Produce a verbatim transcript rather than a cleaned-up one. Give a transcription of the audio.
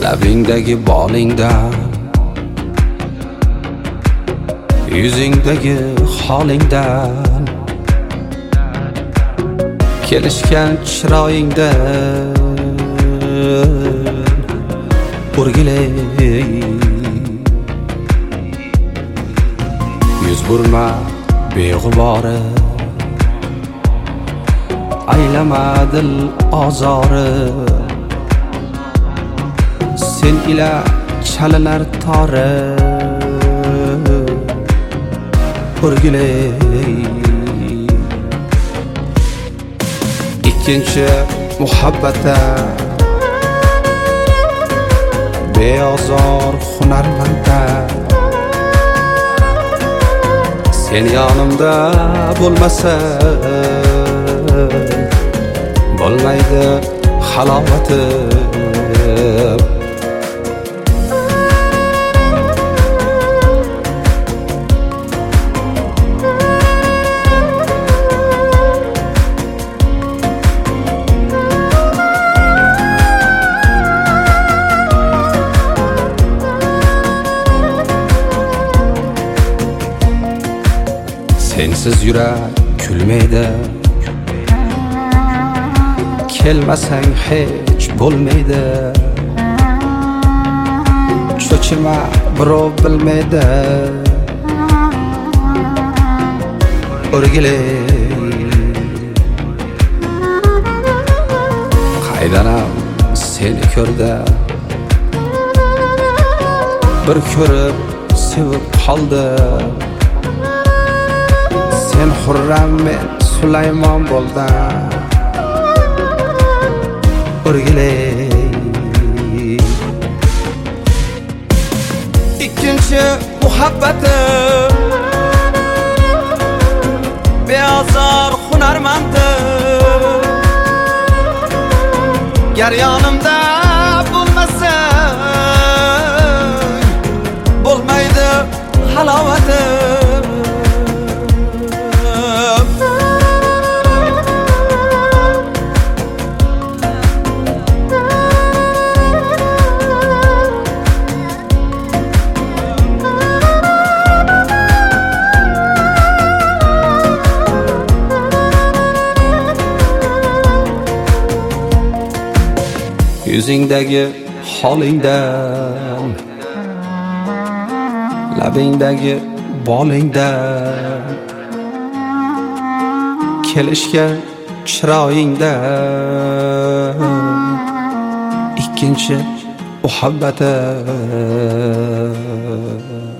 labingdagi bolingdan, yuzingdagi holingdan, kelishgan chiroyingdan o'rgilay. Yuz burma beg'ubori, aylama dil ozori, sen ila chalinar tori o'rgilay. Ikkinchi muhabbata beozor hunarmanda, sen yonimda bo'lmasa bo'lmaydi halovatim. Sensiz yurak kulmaydi, kelmasang hech bo'lmaydi. Cho'chima birov bilmaydi, o'rgilay. Qaydanam seni ko'rdi, bir ko'rib sevib qoldi. Sen Xurram, men Sulaymon bo'ldim, o'rgilay. Ikkinchi muhabbatim beozor hunarmandim, gar yonimda bo'lmasang bo'lmaydi halovatim. Yuzingdagi holingdan, labingdagi bolingdan, kelishgan chiroyingdan, ikkinchi muhabbatim.